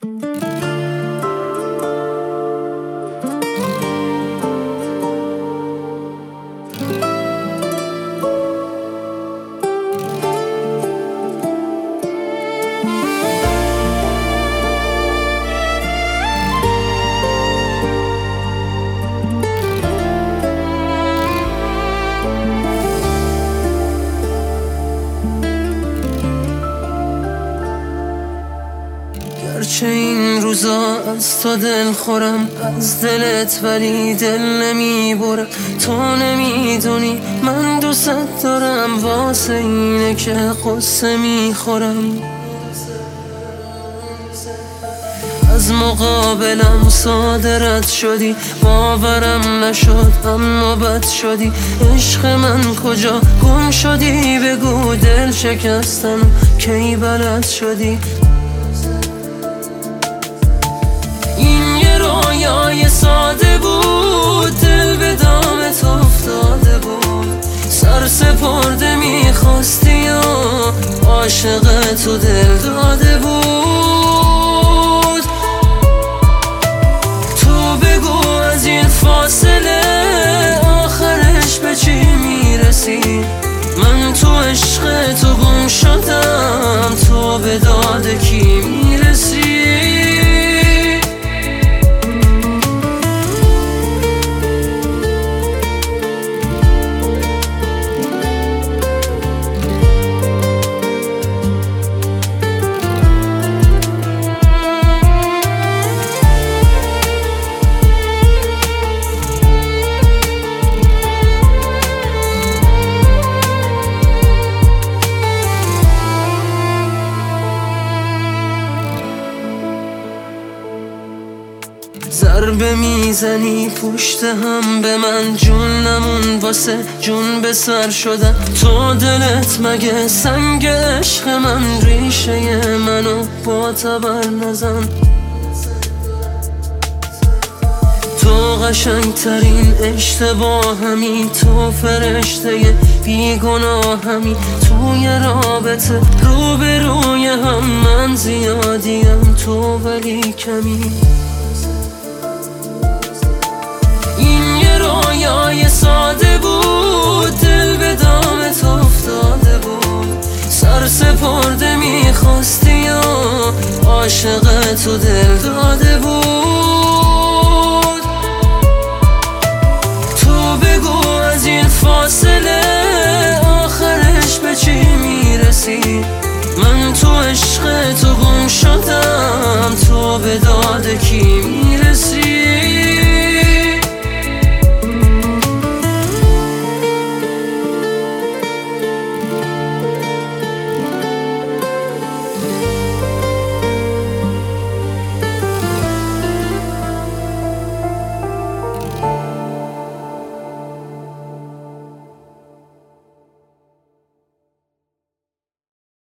گرچه این روزا از تو دل خورم، از دلت ولی دل نمیبرم. تو نمیدونی من دوست دارم، واسه اینه که قصه میخورم. از مقابلم صادرت شدی، باورم نشد اما بد شدی. عشق من کجا گم شدی؟ بگو دل شکستم کی بلد شدی؟ این یه رویای ساده بود، دل به دامت افتاده بود. سر سپرده میخواستی و عاشق تو دل داده بود. تو بگو از این فاصله آخرش به چی میرسی؟ من تو عشق تو گم شدم، تو به داد کی میرسی؟ ضربه میزنی پشت هم به من، جون نمون واسه جون به سر شدم. تو دلت مگه سنگ عشق من؟ ریشه منو با تبر نزن. تو قشنگ ترین اشتباهمی، تو فرشته بیگناهمی. توی رابطه رو به روی هم من زیادیم، تو ولی کمی. رویای ساده بود، دل به دامت افتاده بود. سر سپرده میخواستی و عاشق تو دل داده بود. تو بگو از این فاصله آخرش به چی میرسی؟ من تو عشق